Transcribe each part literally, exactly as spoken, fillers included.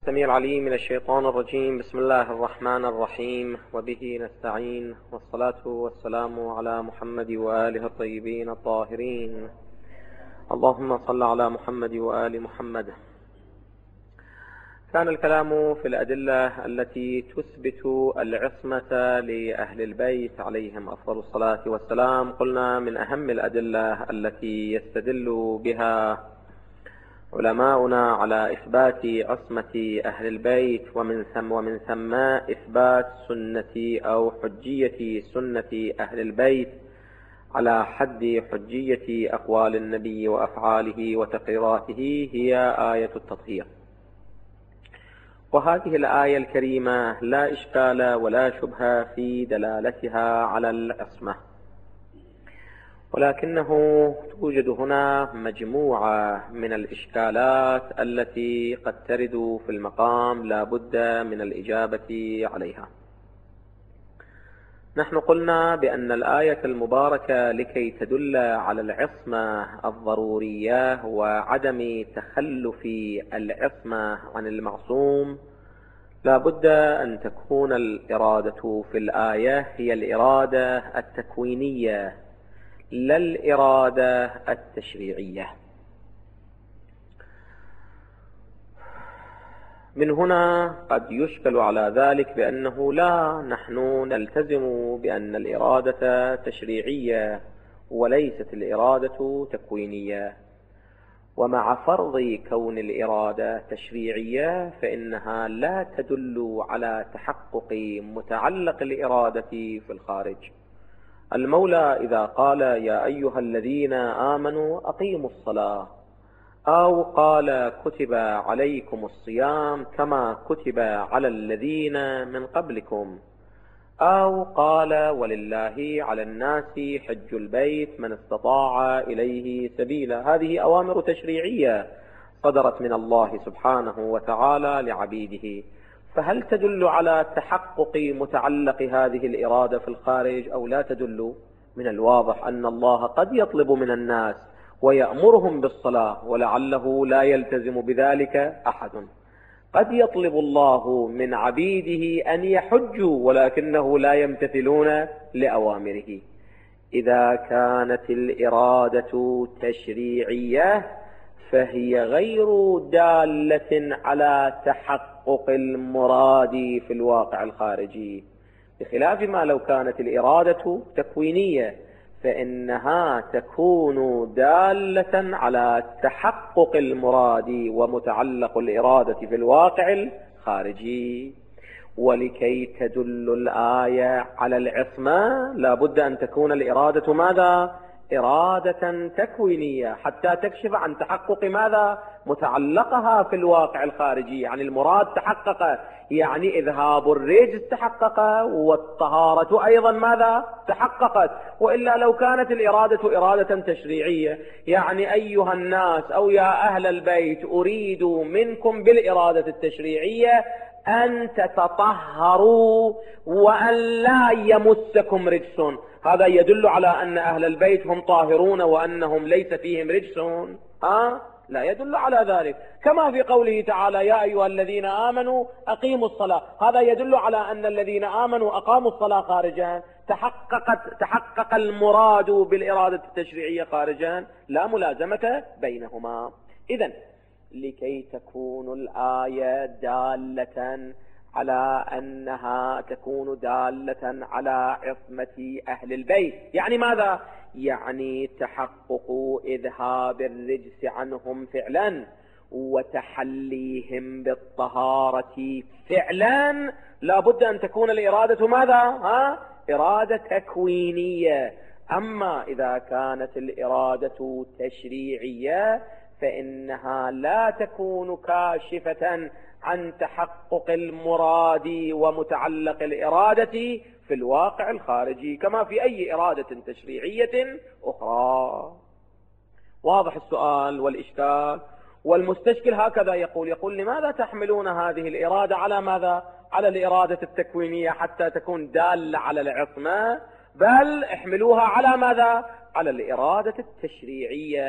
السميع العليم من الشيطان الرجيم. بسم الله الرحمن الرحيم، وبه نستعين، والصلاة والسلام على محمد وآله الطيبين الطاهرين. اللهم صل على محمد وآل محمد. كان الكلام في الأدلة التي تثبت العصمة لأهل البيت عليهم أفضل الصلاة والسلام. قلنا من أهم الأدلة التي يستدل بها علماؤنا على إثبات عصمة أهل البيت ومن ثم ومن ثم إثبات سنة أو حجية سنة أهل البيت على حد حجية أقوال النبي وأفعاله وتقريراته هي آية التطهير. وهذه الآية الكريمة لا إشكال ولا شبهة في دلالتها على العصمة، ولكنه توجد هنا مجموعة من الإشكالات التي قد ترد في المقام لا بد من الإجابة عليها. نحن قلنا بأن الآية المباركة لكي تدل على العصمة الضرورية وعدم تخلف العصمة عن المعصوم لا بد أن تكون الإرادة في الآية هي الإرادة التكوينية لا الإرادة التشريعية. من هنا قد يشكل على ذلك بأنه لا، نحن نلتزم بأن الإرادة تشريعية وليست الإرادة تكوينية، ومع فرض كون الإرادة تشريعية فإنها لا تدل على تحقق متعلق الإرادة في الخارج. المولى إذا قال يا أيها الذين آمنوا أقيموا الصلاة، أو قال كتب عليكم الصيام كما كتب على الذين من قبلكم، أو قال ولله على الناس حج البيت من استطاع إليه سبيلا، هذه أوامر تشريعية صدرت من الله سبحانه وتعالى لعبيده، فهل تدل على تحقق متعلق هذه الإرادة في الخارج أو لا تدل؟ من الواضح أن الله قد يطلب من الناس ويأمرهم بالصلاة ولعله لا يلتزم بذلك أحد. قد يطلب الله من عبيده أن يحجوا ولكنه لا يمتثلون لأوامره. إذا كانت الإرادة تشريعية فهي غير دالة على تحقق المراد في الواقع الخارجي، بخلاف ما لو كانت الإرادة تكوينية فإنها تكون دالة على تحقق المراد ومتعلق الإرادة في الواقع الخارجي. ولكي تدل الآية على العصمة لا بد أن تكون الإرادة ماذا؟ إرادة تكوينية حتى تكشف عن تحقق ماذا؟ متعلقها في الواقع الخارجي، يعني المراد تحقق، يعني إذهاب الرجس تحقق والطهارة أيضا ماذا؟ تحققت. وإلا لو كانت الإرادة إرادة تشريعية، يعني أيها الناس أو يا أهل البيت أريد منكم بالإرادة التشريعية أن تتطهروا وأن لا يمسكم رجس، هذا يدل على أن أهل البيت هم طاهرون وأنهم ليس فيهم رجس؟ أه؟ لا يدل على ذلك. كما في قوله تعالى يا أيها الذين آمنوا أقيموا الصلاة، هذا يدل على أن الذين آمنوا أقاموا الصلاة خارجا، تحققت تحقق المراد بالإرادة التشريعية خارجا، لا ملازمة بينهما. إذن لكي تكون الآية دالة على أنها تكون دالة على عصمة أهل البيت، يعني ماذا؟ يعني تحقق إذهاب الرجس عنهم فعلا وتحليهم بالطهارة فعلا، لا بد أن تكون الإرادة ماذا؟ ها؟ إرادة تكوينية. أما إذا كانت الإرادة تشريعية فإنها لا تكون كاشفة عن تحقق المراد ومتعلق الإرادة في الواقع الخارجي كما في أي إرادة تشريعية أخرى. واضح السؤال والإشكال؟ والمستشكل هكذا يقول يقول لماذا تحملون هذه الإرادة على ماذا؟ على الإرادة التكوينية حتى تكون دالة على العصمة، بل احملوها على ماذا؟ على الإرادة التشريعية،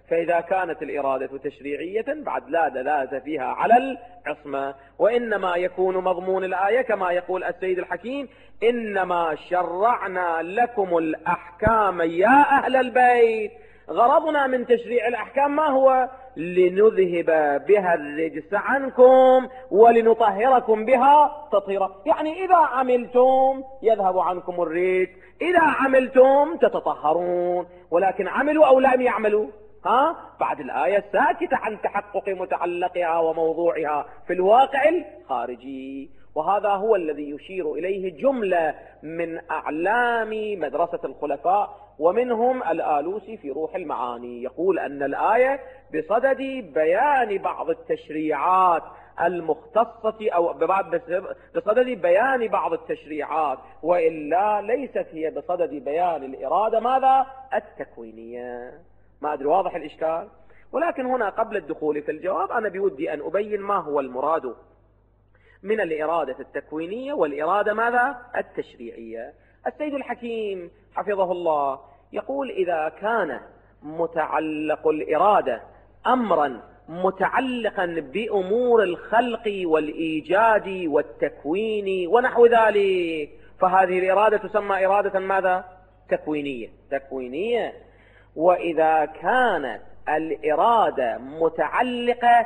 فإذا كانت الإرادة تشريعية بعد لا دلالة فيها على العصمة، وإنما يكون مضمون الآية كما يقول السيد الحكيم: إنما شرعنا لكم الأحكام يا أهل البيت. غرضنا من تشريع الأحكام ما هو؟ لنذهب بها الرجس عنكم ولنطهركم بها تطهيرا. يعني إذا عملتم يذهب عنكم الرجس، إذا عملتم تتطهرون. ولكن عملوا أو لم يعملوا؟ ها؟ بعد الآية ساكتة عن تحقق متعلقها وموضوعها في الواقع الخارجي. وهذا هو الذي يشير إليه جملة من أعلام مدرسة الخلفاء، ومنهم الآلوسي في روح المعاني، يقول أن الآية بصدد بيان بعض التشريعات المختصة أو بصدد بيان بعض التشريعات، وإلا ليست هي بصدد بيان الإرادة ماذا؟ التكوينية. ما أدري واضح الإشكال؟ ولكن هنا قبل الدخول في الجواب أنا بودي أن أبين ما هو المراد من الإرادة التكوينية والإرادة ماذا؟ التشريعية. السيد الحكيم حفظه الله يقول: إذا كان متعلق الإرادة أمرا متعلقا بأمور الخلق والإيجاد والتكوين ونحو ذلك، فهذه الإرادة تسمى إرادة ماذا؟ تكوينية. تكوينية. وإذا كانت الإرادة متعلقة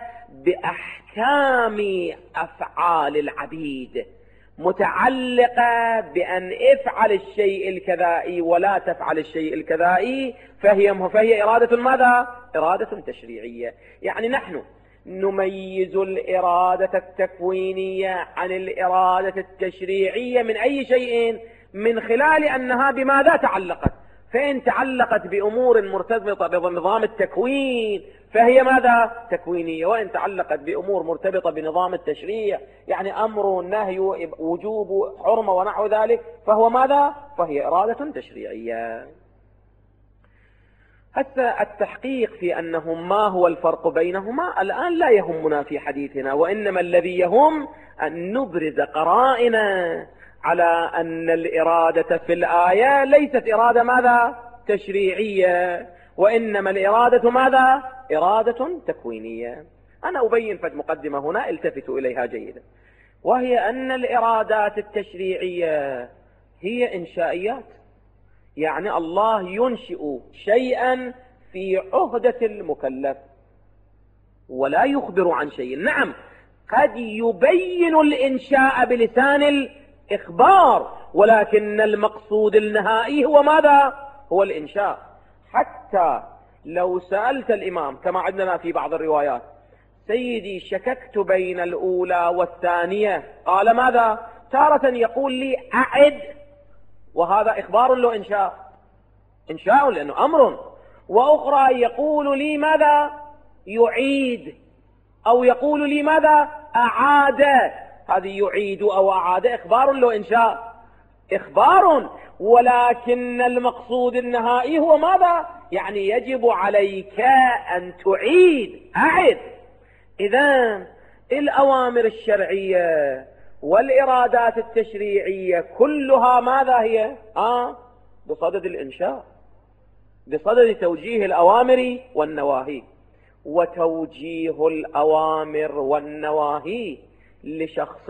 بأحكام أفعال العبيد، متعلقة بأن افعل الشيء الكذائي ولا تفعل الشيء الكذائي، فهي فهي إرادة ماذا؟ إرادة تشريعية. يعني نحن نميز الإرادة التكوينية عن الإرادة التشريعية من أي شيء؟ من خلال أنها بماذا تعلقت. فإن تعلقت بأمور مرتبطة بنظام التكوين فهي ماذا؟ تكوينية. وإن تعلقت بأمور مرتبطة بنظام التشريع، يعني أمر نهي وجوب حرمة ونحو ذلك، فهو ماذا؟ فهي إرادة تشريعية. حتى التحقيق في أنهم ما هو الفرق بينهما الآن لا يهمنا في حديثنا، وإنما الذي يهم أن نبرز قرائنا على أن الإرادة في الآية ليست إرادة ماذا؟ تشريعية، وإنما الإرادة ماذا؟ إرادة تكوينية. أنا أبين فد مقدمة هنا التفتوا إليها جيدا، وهي أن الإرادات التشريعية هي إنشائيات. يعني الله ينشئ شيئا في عهدة المكلف ولا يخبر عن شيء. نعم، قد يبين الإنشاء بلسان الإخبار، ولكن المقصود النهائي هو ماذا؟ هو الإنشاء. حتى لو سألت الإمام كما عندنا في بعض الروايات: سيدي شككت بين الأولى والثانية، قال ماذا؟ تارة يقول لي أعد، وهذا إخبار له إنشاء، إنشاء لأنه أمر. وأخرى يقول لي ماذا؟ يعيد، أو يقول لي ماذا؟ أعاد. هذه يعيد أو أعاد إخبار له إنشاء، إخبار، ولكن المقصود النهائي هو ماذا؟ يعني يجب عليك أن تعيد، أعد. إذن الأوامر الشرعية والإرادات التشريعية كلها ماذا هي؟ آه بصدد الإنشاء، بصدد توجيه الأوامر والنواهي. وتوجيه الأوامر والنواهي لشخص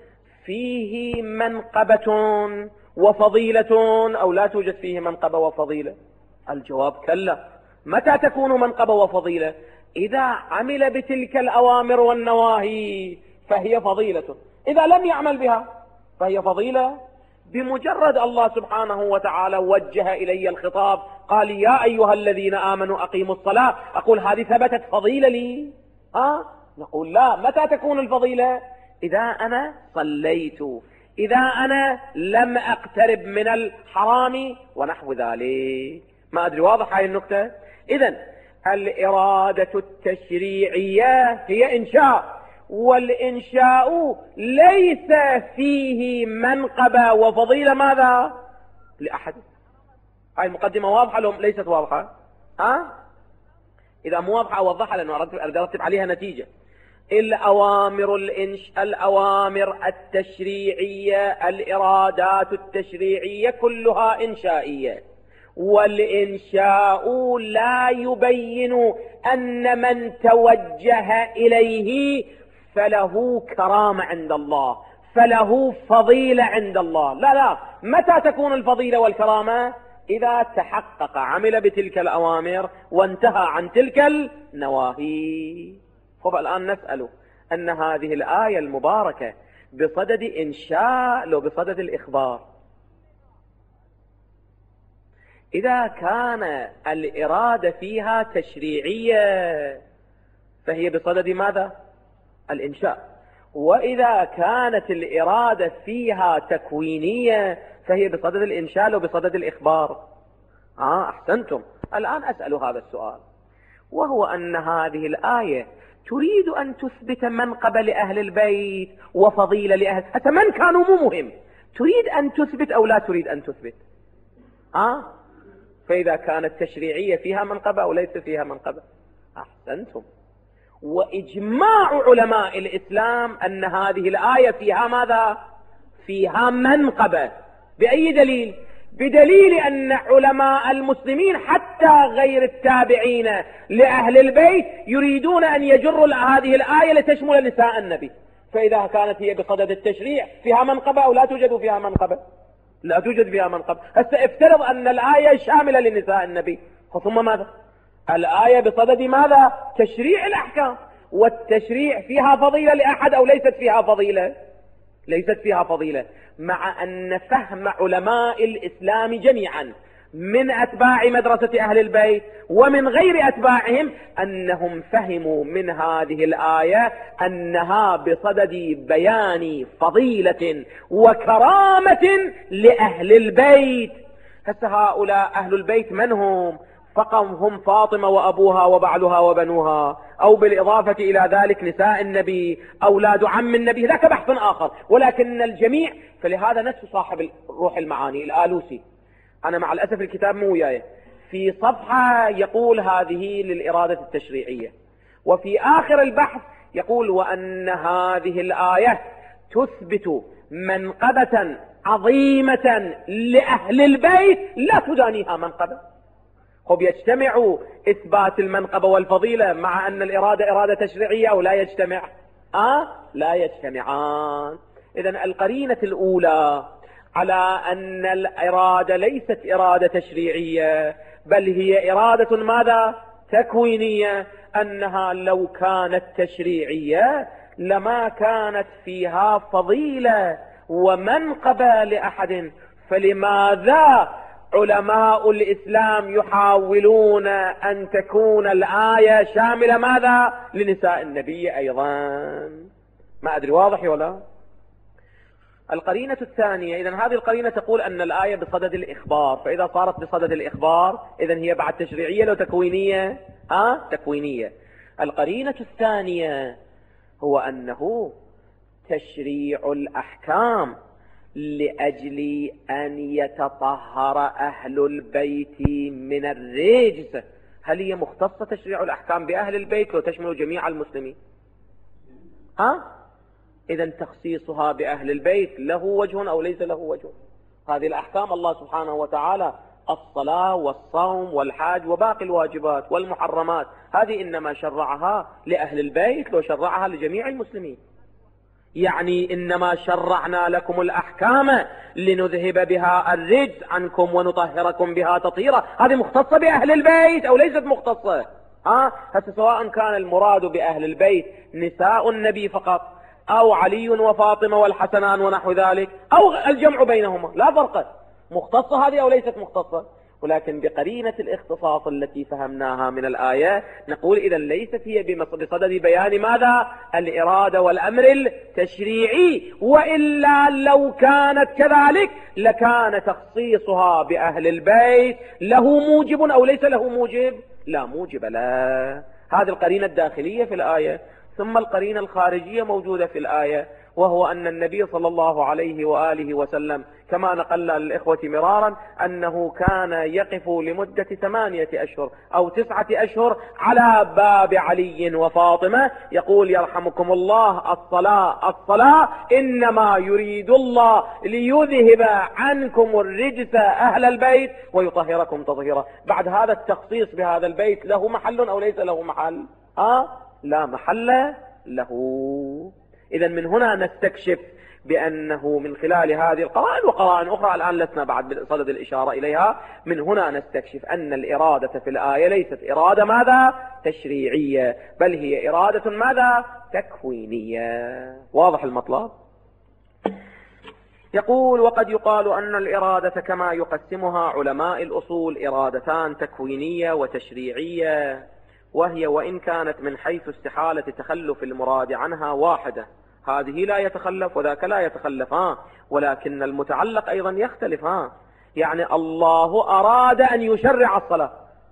فيه منقبة وفضيلة أو لا توجد فيه منقبة وفضيلة؟ الجواب كلا. متى تكون منقبة وفضيلة؟ إذا عمل بتلك الأوامر والنواهي فهي فضيلة، إذا لم يعمل بها فهي فضيلة. بمجرد الله سبحانه وتعالى وجه إلي الخطاب قال: يا أيها الذين آمنوا أقيموا الصلاة، أقول هذه ثبتت فضيلة لي؟ ها؟ نقول لا. متى تكون الفضيلة؟ إذا أنا صليت، إذا أنا لم أقترب من الحرام ونحو ذلك. ما أدري واضح هاي النكتة؟ إذن الإرادة التشريعية هي إنشاء، والإنشاء ليس فيه منقبة وفضيلة ماذا؟ لأحد. هاي المقدمة واضحة لهم ليست واضحة؟ ها؟ إذا مو واضحة أوضحها لأنه أرتب عليها نتيجة. الأوامر الإنش... الأوامر التشريعية، الإرادات التشريعية كلها إنشائية، والإنشاء لا يبين أن من توجه إليه فله كرامة عند الله، فله فضيلة عند الله. لا لا، متى تكون الفضيلة والكرامة؟ إذا تحقق عمل بتلك الأوامر وانتهى عن تلك النواهي. طب الآن نسأل أن هذه الآية المباركة بصدد إنشاء لو بصدد الإخبار، إذا كان الإرادة فيها تشريعية فهي بصدد ماذا؟ الإنشاء. وإذا كانت الإرادة فيها تكوينية فهي بصدد الإنشاء لو بصدد الإخبار. آه أحسنتم. الآن أسأل هذا السؤال، وهو أن هذه الآية تريد أن تثبت منقبة لأهل البيت وفضيلة لأهل، حتى من كانوا مو مهم، تريد أن تثبت أو لا تريد أن تثبت؟ آه فإذا كانت تشريعية فيها منقبة أو ليس فيها منقبة؟ أحسنتم. وإجماع علماء الإسلام أن هذه الآية فيها ماذا؟ فيها منقبة. بأي دليل؟ بدليل أن علماء المسلمين حتى غير التابعين لأهل البيت يريدون أن يجروا هذه الآية لتشمل نساء النبي. فإذا كانت هي بصدد التشريع فيها منقبة أو لا توجد فيها منقبة؟ لا توجد فيها منقبة. هسه افترض أن الآية شاملة لنساء النبي، ثم ماذا؟ الآية بصدد ماذا؟ تشريع الأحكام، والتشريع فيها فضيلة لأحد أو ليست فيها فضيلة؟ ليست فيها فضيلة. مع أن فهم علماء الإسلام جميعا من أتباع مدرسة أهل البيت ومن غير أتباعهم أنهم فهموا من هذه الآية أنها بصدد بيان فضيلة وكرامة لأهل البيت. هسه هؤلاء أهل البيت من هم؟ فقط هم فاطمة وأبوها وبعلها وبنوها، أو بالإضافة إلى ذلك نساء النبي، أولاد عم النبي، ذاك بحث آخر. ولكن الجميع، فلهذا نفس صاحب روح المعاني الآلوسي، أنا مع الأسف الكتاب مو وياي، في صفحة يقول هذه للإرادة التشريعية، وفي آخر البحث يقول وأن هذه الآية تثبت منقبة عظيمة لأهل البيت لا تدانيها منقبة. خب يجتمع إثبات المنقبة والفضيلة مع أن الإرادة إرادة تشريعية أو لا يجتمع؟ آه لا يجتمعان. إذن القرينة الأولى على أن الإرادة ليست إرادة تشريعية بل هي إرادة ماذا؟ تكوينية، أنها لو كانت تشريعية لما كانت فيها فضيلة ومنقبة لأحد. فلماذا علماء الإسلام يحاولون أن تكون الآية شاملة ماذا؟ لنساء النبي أيضا. ما أدري واضح ولا؟ القرينة الثانية، إذن هذه القرينة تقول أن الآية بصدد الإخبار، فإذا صارت بصدد الإخبار إذن هي بعد تشريعية لو تكوينية؟ آه تكوينية. القرينة الثانية هو أنه تشريع الأحكام لأجل أن يتطهر أهل البيت من الرجس. هل هي مختصة تشريع الأحكام بأهل البيت وتشمل جميع المسلمين؟ ها؟ إذن تخصيصها بأهل البيت له وجه أو ليس له وجه؟ هذه الأحكام الله سبحانه وتعالى الصلاة والصوم والحاج وباقي الواجبات والمحرمات هذه إنما شرعها لأهل البيت لو شرعها لجميع المسلمين. يعني إنما شرعنا لكم الأحكام لنذهب بها الرجس عنكم ونطهركم بها تطهيرا. هذه مختصة بأهل البيت أو ليست مختصة؟ ها؟ هسه سواء كان المراد بأهل البيت نساء النبي فقط أو علي وفاطمة والحسنان ونحو ذلك أو الجمع بينهما لا فرق، مختصة هذه أو ليست مختصة. ولكن بقرينة الاختصاص التي فهمناها من الآية نقول إذا ليست هي بصدد بيان ماذا؟ الإرادة والأمر التشريعي، وإلا لو كانت كذلك لكان تخصيصها بأهل البيت له موجب أو ليس له موجب؟ لا موجب لا. هذه القرينة الداخلية في الآية. ثم القرينة الخارجية موجودة في الآية، وهو أن النبي صلى الله عليه وآله وسلم كما نقلنا للإخوة مرارا أنه كان يقف لمدة ثمانية أشهر أو تسعة أشهر على باب علي وفاطمة يقول يرحمكم الله الصلاة الصلاة إنما يريد الله ليذهب عنكم الرجس أهل البيت ويطهركم تطهيرا. بعد هذا التخصيص بهذا البيت له محل أو ليس له محل؟ آه لا محل له. إذا من هنا نستكشف بأنه من خلال هذه القرائن وقرائن أخرى الآن لسنا بعد بصدد الإشارة إليها، من هنا نستكشف أن الإرادة في الآية ليست إرادة ماذا؟ تشريعية، بل هي إرادة ماذا؟ تكوينية. واضح المطلب؟ يقول وقد يقال أن الإرادة كما يقسمها علماء الأصول إرادتان تكوينية وتشريعية، وهي وإن كانت من حيث استحالة تخلف المراد عنها واحدة، هذه لا يتخلف وذاك لا يتخلف، ها ولكن المتعلق أيضا يختلف. ها يعني الله أراد أن يشرع الصلاة،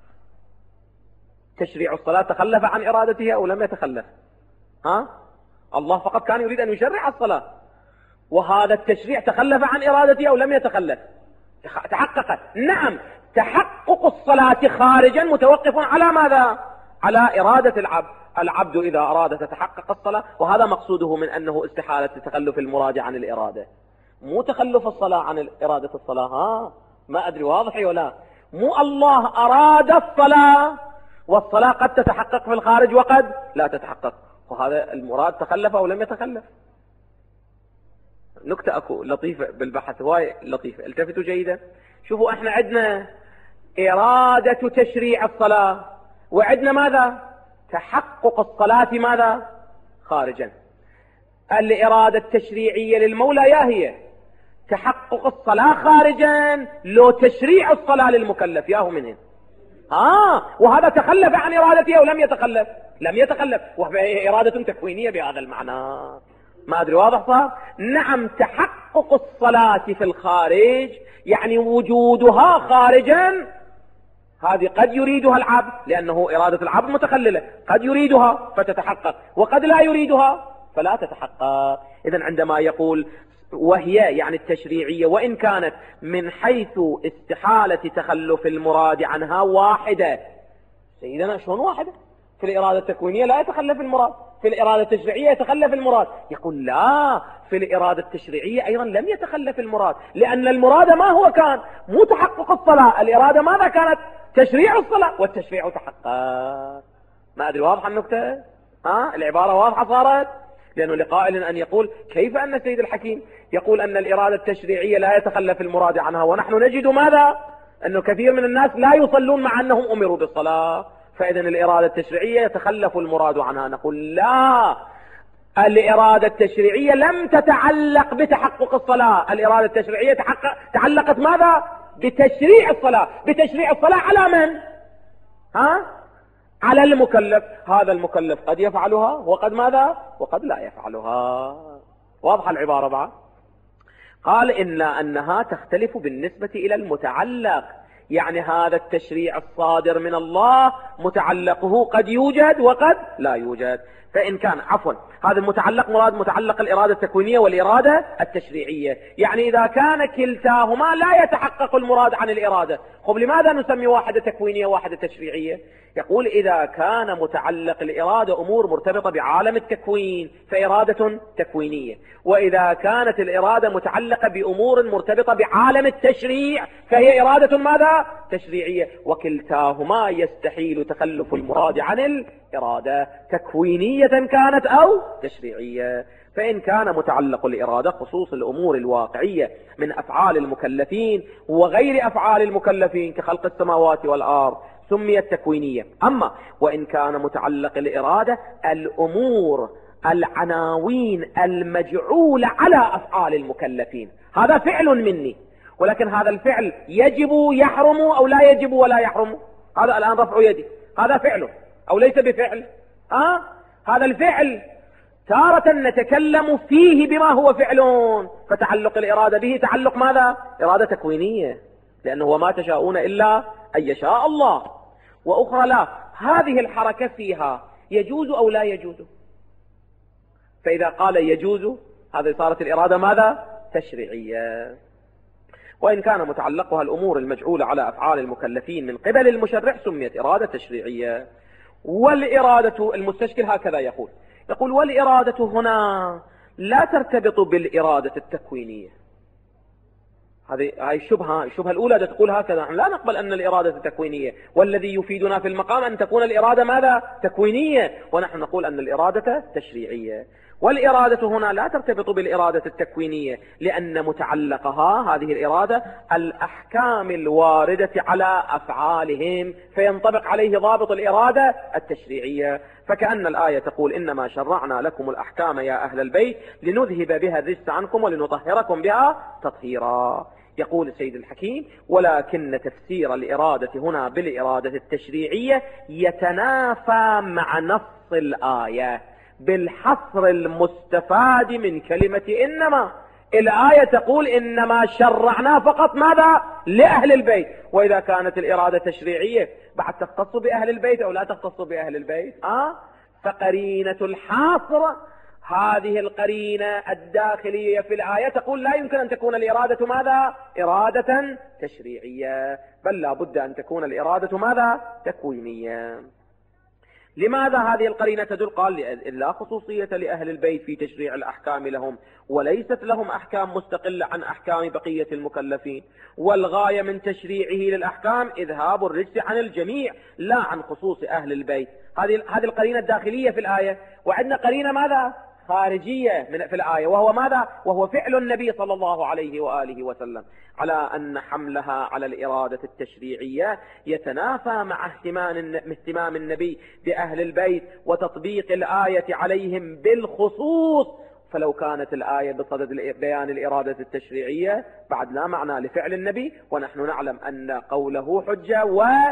تشريع الصلاة تخلف عن إرادته أو لم يتخلف؟ ها الله فقط كان يريد أن يشرع الصلاة، وهذا التشريع تخلف عن إرادته أو لم يتخلف؟ تحقق. نعم تحقق الصلاة خارجا متوقف على ماذا؟ على إرادة العبد. العبد إذا أراد تتحقق الصلاة، وهذا مقصوده من أنه استحالة تخلف المراد عن الإرادة، مو تخلف الصلاة عن إرادة الصلاة. ها ما أدري واضح ولا؟ مو الله أراد الصلاة والصلاة قد تتحقق في الخارج وقد لا تتحقق، وهذا المراد تخلف أو لم يتخلف. نكتة أكو لطيفة بالبحث، هواي لطيفة، التفتوا جيدا. شوفوا احنا عندنا إرادة تشريع الصلاة، وعندنا ماذا؟ تحقق الصلاة ماذا؟ خارجا. الإرادة التشريعية للمولى يا هي تحقق الصلاة خارجا، لو تشريع الصلاة للمكلف ياهو منه. آه وهذا تخلف عن إرادته أو لم يتخلف؟ لم يتخلف، وهي إرادة تكوينية بهذا المعنى. ما أدري واضح صار؟ نعم تحقق الصلاة في الخارج يعني وجودها خارجا، هذه قد يريدها العبد لأنه إرادة العبد متخللة، قد يريدها فتتحقق وقد لا يريدها فلا تتحقق. إذن عندما يقول وهي يعني التشريعية وإن كانت من حيث استحالة تخلف المراد عنها واحدة، سيدنا شلون واحدة؟ في الإرادة التكوينية لا يتخلف المراد، في الإرادة التشريعية يتخلف المراد. يقول لا، في الإرادة التشريعية أيضا لم يتخلف المراد، لأن المراد ما هو كان؟ مو تحقق الصلاة، الإرادة ماذا كانت؟ تشريع الصلاة، والتشريع تحقق. ما أدري واضحة النكتة؟ ها العبارة واضحة صارت؟ لأنه لقائل أن يقول كيف أن السيد الحكيم يقول أن الإرادة التشريعية لا يتخلف المراد عنها، ونحن نجد ماذا؟ أنه كثير من الناس لا يصلون مع أنهم أمروا بالصلاة، فإذا الإرادة التشريعية يتخلف المراد عنها. نقول لا، الإرادة التشريعية لم تتعلق بتحقق الصلاة، الإرادة التشريعية تحقق تعلقت ماذا؟ بتشريع الصلاة. بتشريع الصلاة على من؟ ها؟ على المكلف. هذا المكلف قد يفعلها وقد ماذا؟ وقد لا يفعلها. واضحة العبارة بعد؟ قال إلا أنها تختلف بالنسبة إلى المتعلق، يعني هذا التشريع الصادر من الله متعلقه قد يوجد وقد لا يوجد. فإن كان عفوا هذا المتعلق مراد متعلق الإرادة التكوينية والإرادة التشريعية، يعني إذا كان كلتاهما لا يتحقق المراد عن الإرادة، خب لماذا نسمي واحدة تكوينية وواحدة تشريعية؟ يقول إذا كان متعلق الإرادة أمور مرتبطة بعالم التكوين فإرادة تكوينية، وإذا كانت الإرادة متعلقة بأمور مرتبطة بعالم التشريع فهي إرادة ماذا؟ تشريعية، وكلتاهما يستحيل تخلف المراد عن الإرادة تكوينية كانت أو تشريعية. فإن كان متعلق الإرادة خصوص الأمور الواقعية من أفعال المكلفين وغير أفعال المكلفين كخلق السماوات والأرض سميت تكوينية. أما وإن كان متعلق الإرادة الأمور العناوين المجعولة على أفعال المكلفين، هذا فعل مني، ولكن هذا الفعل يجب يحرم أو لا يجب ولا يحرم، هذا الآن رفع يدي، هذا فعل أو ليس بفعل؟ آه هذا الفعل تارة نتكلم فيه بما هو فعل، فتعلق الإرادة به تعلق ماذا؟ إرادة تكوينية، لأنه وما تشاءون إلا أن يشاء الله. وأخرى لا، هذه الحركة فيها يجوز أو لا يجوز؟ فإذا قال يجوز هذه صارت الإرادة ماذا؟ تشريعية. وإن كان متعلقها الأمور المجعولة على أفعال المكلفين من قبل المشرع سميت إرادة تشريعية. والإرادة المستشكل هكذا يقول يقول والإرادة هنا لا ترتبط بالإرادة التكوينية. هذه هاي الشبهة الشبهة الأولى تقول هكذا، لا نقبل أن الإرادة تكوينية، والذي يفيدنا في المقام أن تكون الإرادة ماذا؟ تكوينية، ونحن نقول أن الإرادة تشريعية. والإرادة هنا لا ترتبط بالإرادة التكوينية لأن متعلقها هذه الإرادة الأحكام الواردة على أفعالهم، فينطبق عليه ضابط الإرادة التشريعية. فكأن الآية تقول إنما شرعنا لكم الأحكام يا أهل البيت لنذهب بها الرجس عنكم ولنطهركم بها تطهيرا. يقول السيد الحكيم ولكن تفسير الإرادة هنا بالإرادة التشريعية يتنافى مع نص الآية بالحصر المستفاد من كلمة إنما. الآية تقول إنما شرعنا فقط ماذا؟ لأهل البيت، وإذا كانت الإرادة تشريعية بعد تختص بأهل البيت أو لا تختص بأهل البيت؟ آه؟ فقرينة الحاصر هذه القرينة الداخلية في الآية تقول لا يمكن أن تكون الإرادة ماذا؟ إرادة تشريعية، بل لا بد أن تكون الإرادة ماذا؟ تكوينية. لماذا هذه القرينة تدل؟ قال لا خصوصية لأهل البيت في تشريع الأحكام لهم، وليست لهم أحكام مستقلة عن أحكام بقية المكلفين، والغاية من تشريعه للأحكام إذهاب الرجس عن الجميع لا عن خصوص أهل البيت. هذه هذه القرينة الداخلية في الآية. وعندنا قرينة ماذا؟ خارجية من في الآية، وهو ماذا؟ وهو فعل النبي صلى الله عليه وآله وسلم، على أن حملها على الإرادة التشريعية يتنافى مع اهتمام النبي بأهل البيت وتطبيق الآية عليهم بالخصوص. فلو كانت الآية بصدد بيان الإرادة التشريعية بعد لا معنى لفعل النبي، ونحن نعلم أن قوله حجة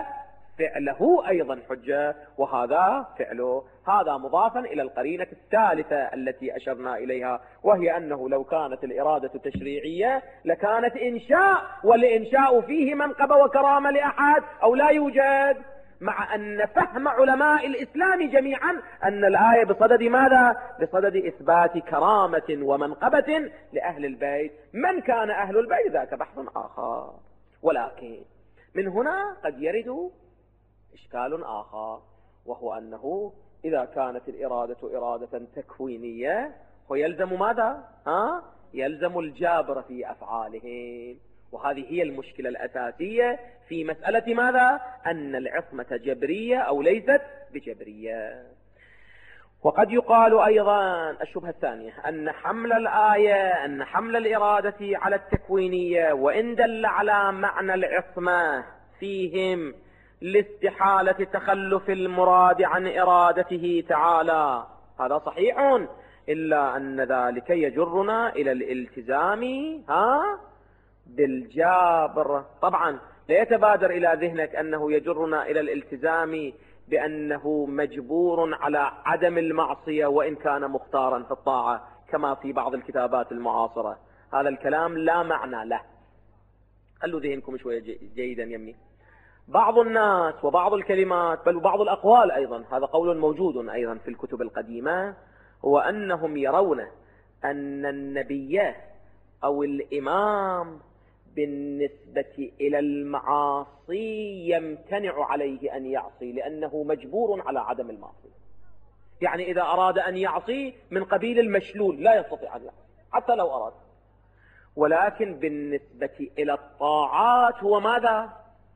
وفعله أيضا حجة، وهذا فعله. هذا مضافا إلى القرينة الثالثة التي أشرنا إليها، وهي أنه لو كانت الإرادة تشريعية لكانت إنشاء، والإنشاء فيه منقبة وكرامة لأحد أو لا يوجد، مع أن فهم علماء الإسلام جميعا أن الآية بصدد ماذا؟ بصدد إثبات كرامة ومنقبة لأهل البيت. من كان أهل البيت ذاك بحث آخر. ولكن من هنا قد يرد إشكال آخر، وهو أنه إذا كانت الإرادة إرادة تكوينية ويلزم ماذا؟ ها؟ يلزم الجابر في أفعالهم، وهذه هي المشكلة الأساسية في مسألة ماذا؟ أن العصمة جبرية أو ليست بجبرية. وقد يقال أيضا الشبهة الثانية أن حمل الآية أن حمل الإرادة على التكوينية وإن دل على معنى العصمة فيهم لاستحالة تخلف المراد عن إرادته تعالى، هذا صحيح، إلا أن ذلك يجرنا إلى الالتزام ها بالجابر. طبعا لا يتبادر إلى ذهنك أنه يجرنا إلى الالتزام بأنه مجبور على عدم المعصية وإن كان مختارا في الطاعة كما في بعض الكتابات المعاصرة. هذا الكلام لا معنى له. خلوا ذهنكم شوية جيدا يمي. بعض الناس وبعض الكلمات بل وبعض الأقوال أيضا، هذا قول موجود أيضا في الكتب القديمة، هو أنهم يرون أن النبي أو الإمام بالنسبة إلى المعاصي يمتنع عليه أن يعصي لأنه مجبور على عدم المعصية. يعني إذا أراد أن يعصي من قبيل المشلول لا يستطيع أن يعصي حتى لو أراد. ولكن بالنسبة إلى الطاعات هو ماذا؟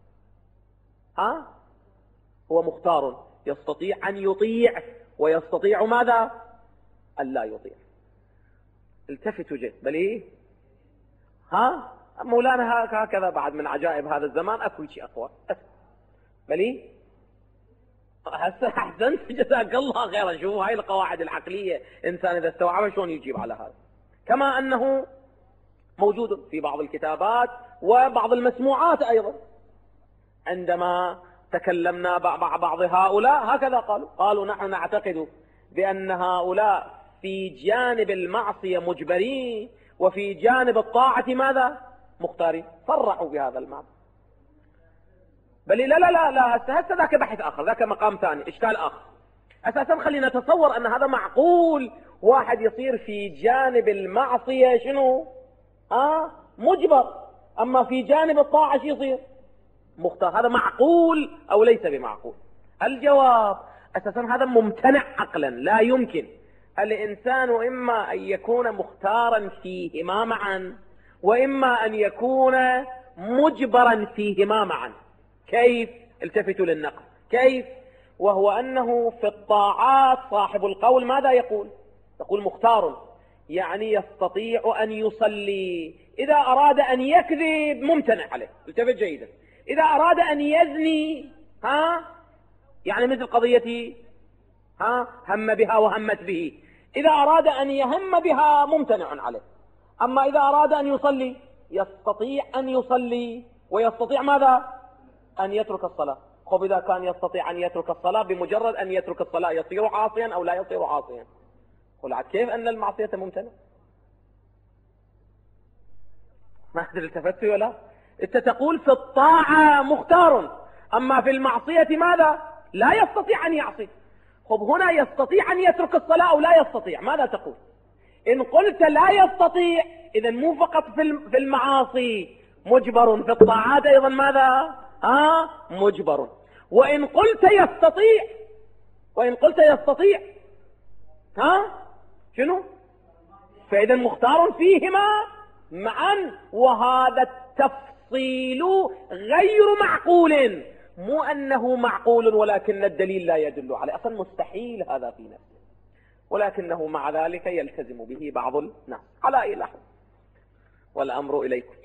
ها؟ هو مختار، يستطيع أن يطيع ويستطيع ماذا؟ أن لا يطيع. التفتوا جد بل إيه؟ ها؟ مولانا هكذا بعد من عجائب هذا الزمان أكو شيء أقوى بل إيه؟ أحسنت جزاك الله خيرا. شوفوا هاي القواعد العقلية، إنسان إذا استوعبها شلون يجيب على هذا. كما أنه موجود في بعض الكتابات وبعض المسموعات أيضا، عندما تكلمنا مع بعض هؤلاء هكذا قالوا قالوا نحن نعتقد بأن هؤلاء في جانب المعصية مجبرين وفي جانب الطاعة ماذا؟ مختارين. صرحوا بهذا المعنى. بل لا لا لا لا هسه ذاك بحث آخر، ذاك مقام ثاني، إشكال آخر. أساسا خلينا نتصور أن هذا معقول، واحد يصير في جانب المعصية شنو؟ آه مجبر، أما في جانب الطاعة شو يصير؟ مختار. هذا معقول أو ليس بمعقول؟ الجواب أساسا هذا ممتنع عقلا، لا يمكن. الإنسان إما أن يكون مختارا فيهما معا، وإما أن يكون مجبرا فيهما معا. كيف؟ التفتوا للنقل. كيف؟ وهو أنه في الطاعات صاحب القول ماذا يقول؟ يقول مختار، يعني يستطيع أن يصلي. إذا أراد أن يكذب ممتنع عليه، التفت جيدا. إذا أراد أن يزني ها يعني مثل قضية ها هم بها وهمت به، إذا أراد أن يهم بها ممتنع عليه. أما إذا أراد أن يصلي يستطيع أن يصلي، ويستطيع ماذا؟ أن يترك الصلاة. خب إذا كان يستطيع أن يترك الصلاة، بمجرد أن يترك الصلاة يصير عاصيا أو لا يصير عاصيا؟ قل عاد كيف أن المعصية ممتنع؟ ما أدري التفتوا ولا؟ أنت تقول في الطاعة مختار، أما في المعصية ماذا؟ لا يستطيع أن يعصي. خب هنا يستطيع أن يترك الصلاة أو لا يستطيع؟ ماذا تقول؟ إن قلت لا يستطيع، إذا مو فقط في المعاصي مجبر، في الطاعات أيضا ماذا؟ آه مجبر. وإن قلت يستطيع، وإن قلت يستطيع ها شنو؟ فإذا مختار فيهما معا، وهذا التفصيل غير معقول. مو أنه معقول ولكن الدليل لا يدل عليه، أصلا مستحيل هذا في نفسه، ولكنه مع ذلك يلتزم به بعض الناس على أي لحظة. والأمر إليكم.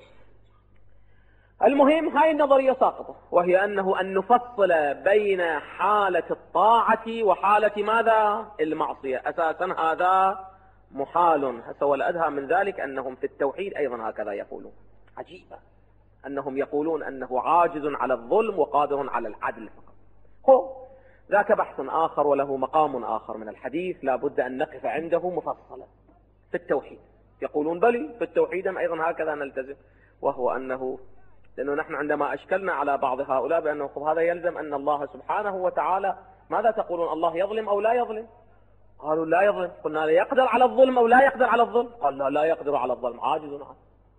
المهم هاي النظرية ساقطة، وهي أنه أن نفصل بين حالة الطاعة وحالة ماذا؟ المعصية. أساسا هذا محال. هسه والأدهى من ذلك أنهم في التوحيد أيضا هكذا يقولون. عجيبة أنهم يقولون أنه عاجز على الظلم وقادر على العدل فقط. هو ذاك بحث آخر وله مقام آخر من الحديث لا بد أن نقف عنده مفصلا. في التوحيد يقولون بلي في التوحيد أيضا هكذا نلتزم، وهو أنه لأنه نحن عندما أشكلنا على بعض هؤلاء بأنه هذا يلزم أن الله سبحانه وتعالى ماذا تقولون؟ الله يظلم أو لا يظلم؟ قالوا لا يظلم. قلنا لا يقدر على الظلم أو لا يقدر على الظلم؟ قال لا لا يقدر على الظلم، عاجز عنه.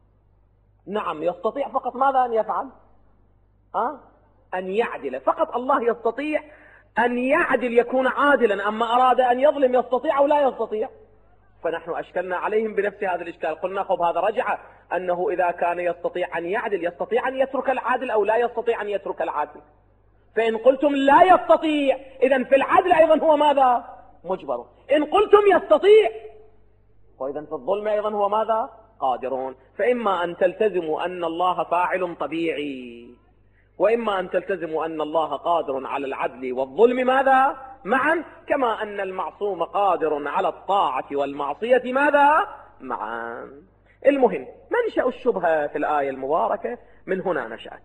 نعم يستطيع، فقط ماذا أن يفعل؟ أه؟ أن يعدل فقط. الله يستطيع أن يعدل، يكون عادلا، أما أراد أن يظلم يستطيع أو لا يستطيع؟ فنحن أشكلنا عليهم بنفس هذا الإشكال. قلنا خب هذا رجع أنه إذا كان يستطيع أن يعدل يستطيع أن يترك العادل أو لا يستطيع أن يترك العادل؟ فإن قلتم لا يستطيع، إذن في العدل أيضا هو ماذا؟ مجبر. إن قلتم يستطيع، وإذن في الظلم أيضا هو ماذا؟ قادرون. فإما أن تلتزموا أن الله فاعل طبيعي، وإما أن تلتزموا أن الله قادر على العدل والظلم ماذا؟ معا، كما أن المعصوم قادر على الطاعة والمعصية ماذا؟ معا. المهم منشأ الشبهة في الآية المباركة من هنا نشأت،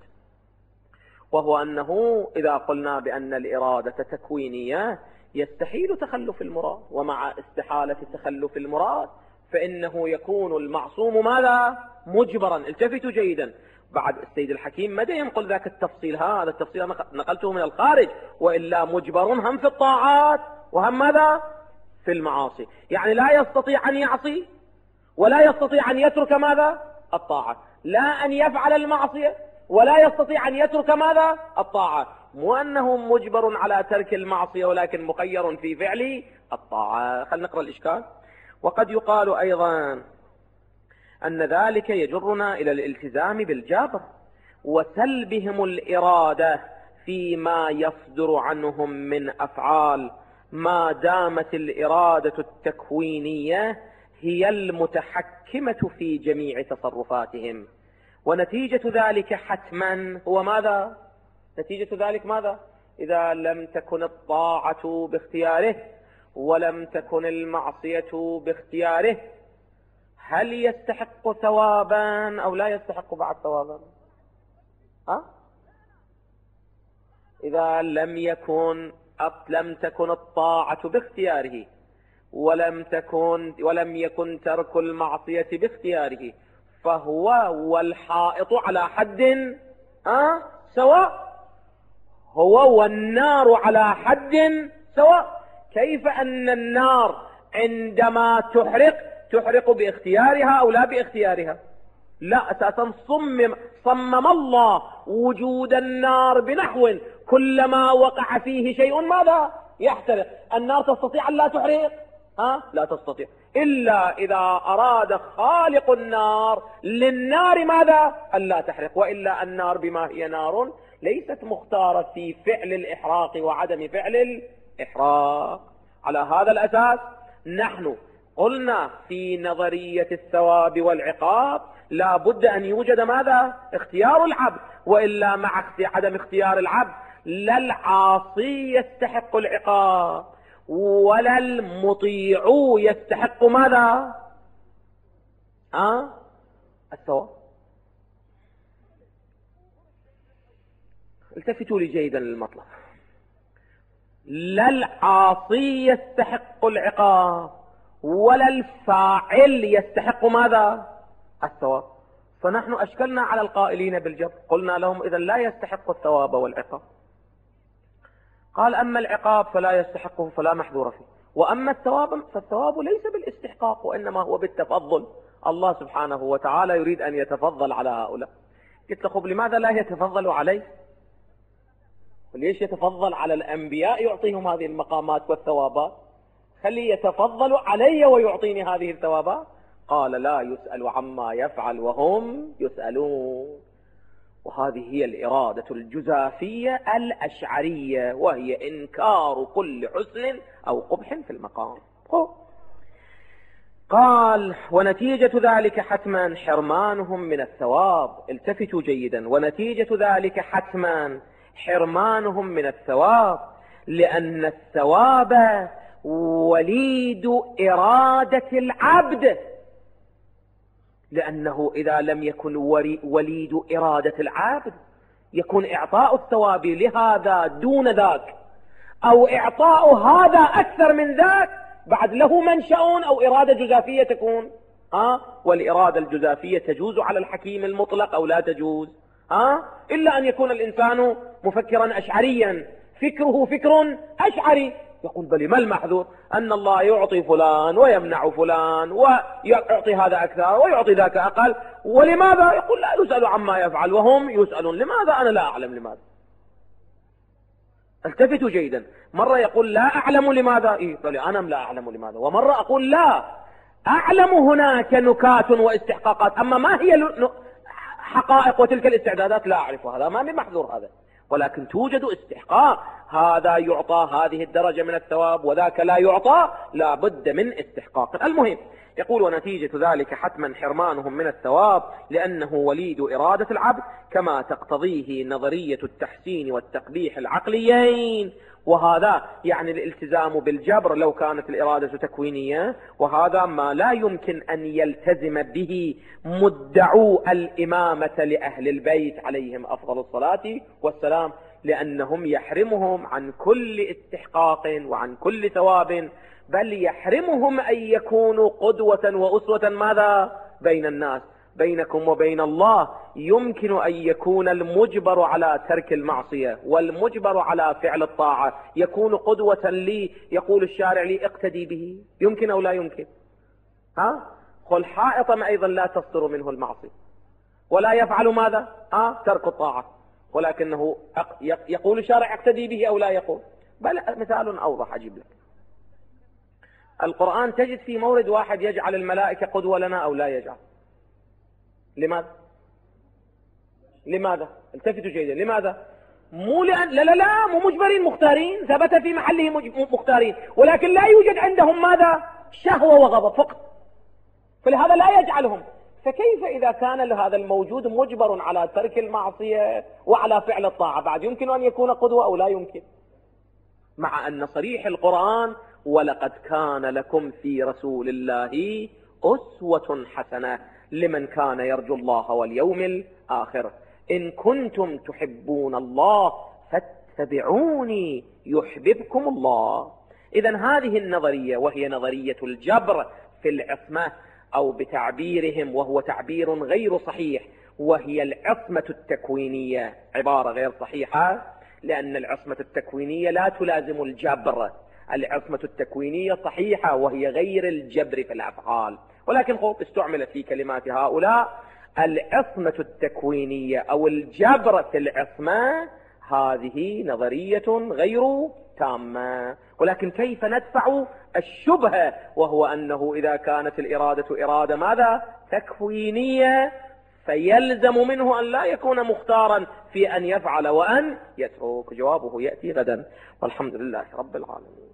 وهو أنه إذا قلنا بأن الإرادة تكوينية يستحيل تخلف المراد، ومع استحالة تخلف المراد فإنه يكون المعصوم ماذا؟ مجبرا. التفتوا جيدا. بعد السيد الحكيم متى ينقل ذاك التفصيل؟ هذا التفصيل نقلته من الخارج، وإلا مجبر هم في الطاعات وهم ماذا؟ في المعاصي. يعني لا يستطيع أن يعصي ولا يستطيع أن يترك ماذا؟ الطاعة. لا أن يفعل المعصية ولا يستطيع أن يترك ماذا؟ الطاعة. مو أنه مجبر على ترك المعصية ولكن مخير في فعل الطاعة. خلينا نقرأ الإشكال. وقد يقال أيضا أن ذلك يجرنا إلى الالتزام بالجبر وسلبهم الإرادة فيما يصدر عنهم من أفعال، ما دامت الإرادة التكوينية هي المتحكمة في جميع تصرفاتهم. ونتيجة ذلك حتما هو ماذا؟ نتيجة ذلك ماذا؟ إذا لم تكن الطاعة باختياره ولم تكن المعصية باختياره، هل يستحق ثوابا أو لا يستحق بعد ثوابا؟ ها؟ إذا لم يكن لم تكن الطاعة باختياره ولم تكن ولم يكن ترك المعصية باختياره، فهو والحائط على حد ها سواء، هو والنار على حد سواء. كيف أن النار عندما تحرق تحرق باختيارها أو لا باختيارها؟ لا، أساسا صمم, صمم الله وجود النار بنحو كلما وقع فيه شيء ماذا؟ يحترق. النار تستطيع أن لا تحرق؟ ها؟ لا تستطيع، إلا إذا أراد خالق النار للنار ماذا؟ أن لا تحرق. وإلا النار بما هي نار ليست مختارة في فعل الإحراق وعدم فعل الإحراق. على هذا الأساس نحن قلنا في نظرية الثواب والعقاب لا بد أن يوجد ماذا؟ اختيار العبد، وإلا مع عدم اختيار العبد لا العاصي يستحق العقاب ولا المطيع يستحق ماذا؟ أه؟ الثواب. التفتوا لي جيدا للمطلب. لا العاصي يستحق العقاب ولا الفاعل يستحق ماذا؟ الثواب. فنحن أشكلنا على القائلين بالجبر، قلنا لهم إذن لا يستحق الثواب والعقاب. قال أما العقاب فلا يستحقه فلا محذور فيه، وأما الثواب فالثواب ليس بالاستحقاق وإنما هو بالتفضل. الله سبحانه وتعالى يريد أن يتفضل على هؤلاء. قلت له لماذا لا يتفضل عليه؟ ليش يتفضل على الأنبياء يعطيهم هذه المقامات والثوابات؟ خلي يتفضل علي ويعطيني هذه الثوابات. قال لا يسأل عما يفعل وهم يسألون. وهذه هي الإرادة الجزافية الأشعرية، وهي إنكار كل حسن أو قبح في المقام. قال ونتيجة ذلك حتما حرمانهم من الثواب. التفتوا جيدا، ونتيجة ذلك حتما حرمانهم من الثواب، لأن الثواب وليد إرادة العبد، لأنه إذا لم يكن وليد إرادة العبد يكون إعطاء الثواب لهذا دون ذاك، أو إعطاء هذا أكثر من ذاك بعد له منشأ أو إرادة جزافية تكون. ها؟ والإرادة الجزافية تجوز على الحكيم المطلق أو لا تجوز؟ ها؟ إلا أن يكون الإنسان مفكرا أشعريا، فكره فكر أشعري، يقول بل ما المحذور أن الله يعطي فلان ويمنع فلان ويعطي هذا أكثر ويعطي ذاك أقل، ولماذا؟ يقول لا يسأل عما يفعل وهم يسألون. لماذا؟ أنا لا أعلم لماذا. التفتوا جيدا، مرة يقول لا أعلم لماذا، إيه قال أنا لا أعلم لماذا، ومرة أقول لا أعلم هناك نكات واستحقاقات، أما ما هي حقائق وتلك الاستعدادات لا أعرفها، هذا ما من محذور هذا، ولكن توجد استحقاق، هذا يعطى هذه الدرجة من الثواب وذاك لا يعطى، لا بد من استحقاق. المهم يقول ونتيجة ذلك حتما حرمانهم من الثواب لأنه وليد إرادة العبد كما تقتضيه نظرية التحسين والتقبيح العقليين، وهذا يعني الالتزام بالجبر لو كانت الإرادة تكوينية، وهذا ما لا يمكن أن يلتزم به مدعو الإمامة لأهل البيت عليهم أفضل الصلاة والسلام، لأنهم يحرمهم عن كل استحقاق وعن كل ثواب، بل يحرمهم أن يكونوا قدوة وأسوة ماذا بين الناس. بينكم وبين الله يمكن أن يكون المجبر على ترك المعصية والمجبر على فعل الطاعة يكون قدوة لي، يقول الشارع لي اقتدي به، يمكن أو لا يمكن؟ ها؟ قل حائطا أيضا لا تصدر منه المعصية ولا يفعل ماذا؟ ها؟ ترك الطاعة، ولكنه يقول الشارع اقتدي به أو لا يقول؟ بل مثال أوضح أجيب لك. القرآن تجد في مورد واحد يجعل الملائكة قدوة لنا أو لا يجعل. لماذا؟ لماذا؟ التفتوا جيدا، لماذا؟ مو لأن لا لا لا مو مجبرين، مختارين، ثبت في محله مختارين، ولكن لا يوجد عندهم ماذا؟ شهوة وغضب فقط، فلهذا لا يجعلهم. فكيف إذا كان هذا الموجود مجبر على ترك المعصية وعلى فعل الطاعة بعد يمكن أن يكون قدوة أو لا يمكن؟ مع أن صريح القرآن ولقد كان لكم في رسول الله أسوة حسنة لمن كان يرجو الله واليوم الآخر إن كنتم تحبون الله فاتبعوني يحببكم الله. إذن هذه النظرية وهي نظرية الجبر في العصمة، أو بتعبيرهم وهو تعبير غير صحيح وهي العصمة التكوينية، عبارة غير صحيحة، لأن العصمة التكوينية لا تلازم الجبر. العصمة التكوينية صحيحة وهي غير الجبر في الأفعال، ولكن قلت استعملت في كلمات هؤلاء العصمة التكوينية أو الجبر في العصمة، هذه نظرية غير تامة. ولكن كيف ندفع الشبهة، وهو أنه إذا كانت الإرادة إرادة ماذا؟ تكوينية، فيلزم منه أن لا يكون مختارا في أن يفعل وأن يترك. جوابه يأتي غدا، والحمد لله رب العالمين.